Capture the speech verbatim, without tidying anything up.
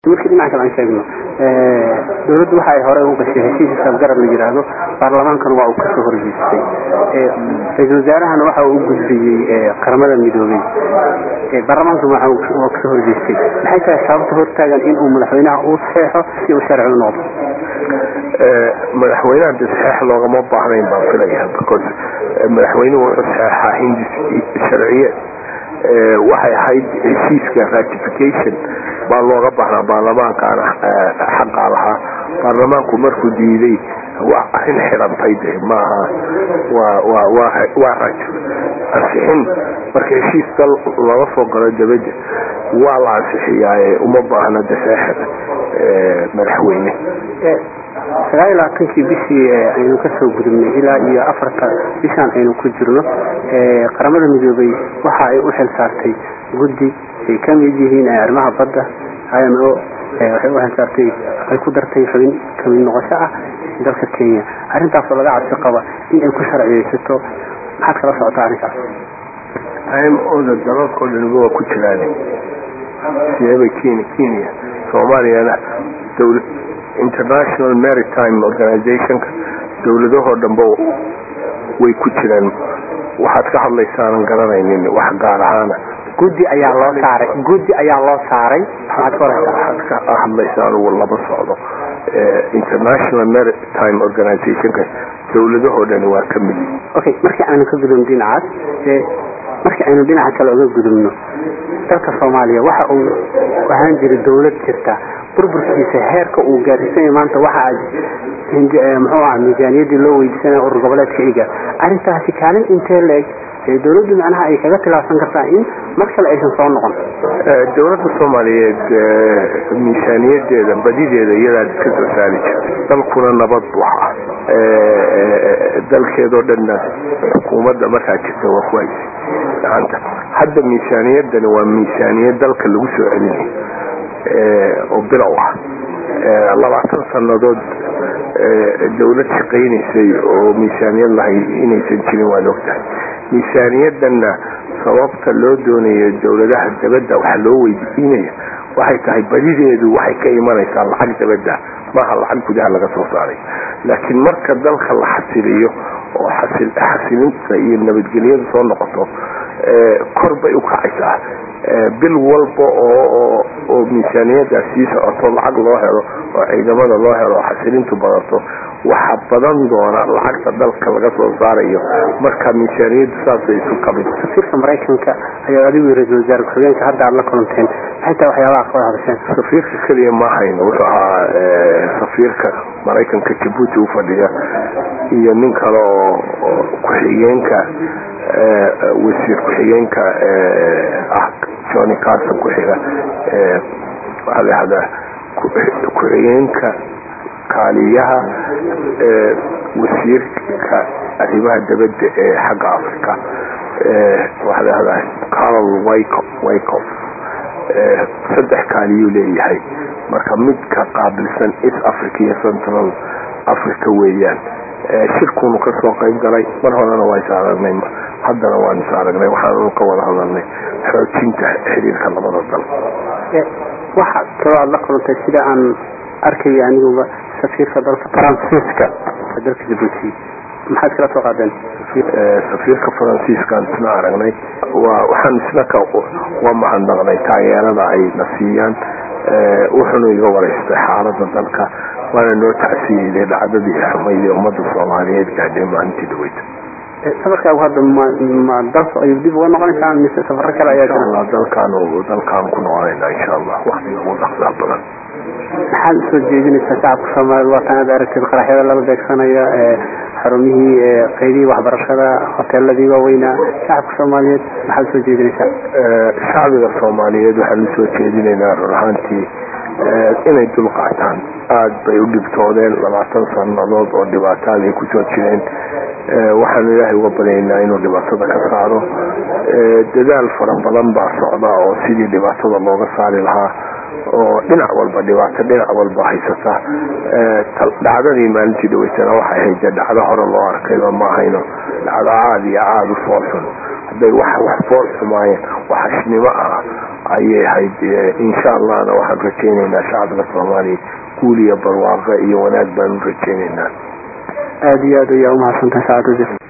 markii dhinaca kale aan sheegno dawladdu waxa ay hore u gashay heshiiska garab la yiraahdo baarlamaankan waa uu ka soo horjeestay ee wasaarahan waxa uu gudbiyay qaramada midoobay ee baarlamaanku waxa uu ka soo horjeestay maxay tahay sababta hortaagan in uu madaxweynaha uu saxeexo si uu sharci u noqdo ee madaxweynaha saxeex loogama baahnayn baan filayaa because madaxweynuhu wuxuu saxeexaa hindis sharciye waxay ahayd heshiiska ratification baa looga baahnaa baarlamaankaana xaqa lahaa baarlamaanku markuu diiday waa arrin xirantay de maaha waa waa waa waa raj ansixin marka heshiis dal laga soo galo dabadda waa la ansixiyaaye uma baahna daseexad madaxweyne sagaal iyo labaatankii bishii aynu ka soo gudubnay ilaa iyo afarta bishaan aynu ku jirno qaramada midoobay waxa ay u xil saartay guddi ay ka mid yihiin arrimaha badda I M O waxay u xil saartay ay ku dartay xubin ka mid noqosho ah dalka Kenya arrintaas laga cabsi qaba in ay ku sharciyeysato maxaa kala socota arrinkaas I M O da dalalka oo dhan waa ku jiraan siyaba Kenya Kenya Soomaaliya dawlad International Maritime Organization dawladaha dhanba way ku jiraan waxaad ka hadlaysaan garanaynin wax gaar ahaan gudi ayaa loo saaray gudi ayaa loo saaray waxaad ka hadlaysaan laba socdo International Maritime Organization dawladaha dhan waa ka mid okay markii aan ka gudubno dhinacaas ee markii aynu dhinaca kale uga gudubno dalka Soomaaliya waxa uu waxaan jiray dawlad jirta burburkiisa heerka uu gaarsiiyay maanta waxa ay muxuu ahaa miisaaniyadii loo weydiisanay urur goboleedka iga arrintaasi kaalin intee leeg ee dawladdu macnaha ay kaga tilaabsan kartaa in mar kale aysan soo noqon dawladda Soomaaliyeed miisaaniyadeeda badideeda iyada iska soo saari jirtay dalkuna nabad waxa ee dalkeedo dhanna xukuumadda markaa jirta waa kuways gacanta hadda miisaaniyadan waa miisaaniyad dalka lagu soo celinayo oo bilow ah labaatan sanadood dawlad shaqeynaysay oo miisaaniyad lahayd inaysan jirin waa ogtahay miisaaniyadanna sababta loo doonayo dawladaha dabadda waxa loo weydiinaya waxay tahay badideedu waxay ka imanaysaa lacag dabadda maaha lacag gudaha laga soo saaray laakiin marka dalka la xasiliyo oo xasil xasilinta iyo nabadgelyada soo noqoto kor bay u kacaysaa bil walba oo oo miisaaniyada si socoto lacag loo helo oo ciidamada loo helo xasilintu badato waxa badan doona lacagta dalka laga soo saarayo marka miisaaniyadu saas ay isu kabin safiirka Mareykanka ayaa adigu ra'iisul wasaare ku-xigeenka hadda aad la kulanteen xitaa waxyaabaha ka hadasheen safiirka kaliya ma hayno wuxuu ahaa safiirka Mareykanka Djibouti u fadhiya iyo nin kale oo ku-xigeenka wasiir ku-xigeenka ah Johnny Carson ku xiga waxa la hada ku-xigeenka kaaliyaha wasiirka arrimaha dabadda ee xagga Afrika waxa la hada Carol Wyckoff saddex kaaliyo leeyahay marka mid ka qaabilsan East Africa iyo Central Africa weeyaan shirkunu ka soo qayb galay mar horena waa isaaragnay haddana waan isaaragnay waxaan ka wada hadalnay xoojinta xiriirka labada dal waxa kala la kulantay sida aan arkay anigu safiirka dalka Faransiiska dalka Djibouti maxaad kala soo qaadeen safiirka Faransiiska aan aragnay waa waxaan isla ka waa mahadnaqnay taageerada ay nasiiyaan wuxuu iga wareystay xaaladda dalka waana noo tacsiiyay dhacdadii xumaydii ummadda Soomaaliyeed gaadhay maalintii dhaweyd safarka hadda ma dalka ay dib uga noqonaysaa mise safar kale ayaa jira dalkan oo dalkan ku noqonayna insha Allah waqtiga ugu dhaqsaha badan maxaad soo jeedinaysaa shacabka Soomaaliyeed watanada aragtida qaraxyada laga beegsanaya ee xarumihii qaydii waxbarashada hoteeladii waaweynaa shacabka Soomaaliyeed maxaad soo jeedinaysaa shacbiga Soomaaliyeed waxaan soo jeedinaynaa ruuxantii inay dul qaataan aad bay u dhibtoodeen labaatan sanadood oo dhibaatada ay ku soo jireen waxaan ilaahay uga baryaynaa inuu dhibaatada ka saaro dadaal fara badan baa socda oo sidii dhibaatada looga saari lahaa oo dhinac walba dhibaato dhinac walba haysata dhacdadii maalintii dhaweysana waxay ahayd dhacdo hore loo arkay ma hayno dhacdo caad iyo caad u foolxun hadday wax wax fool xumaayeen waxashnimo ah ayay ahayd insha allahna waxaan rajaynaynaa shacabka soomaaliya guul iyo barwaaqo iyo wanaag baanu rajaynaynaa aada iyo aad ayaa umahadsantahay saacad wasiir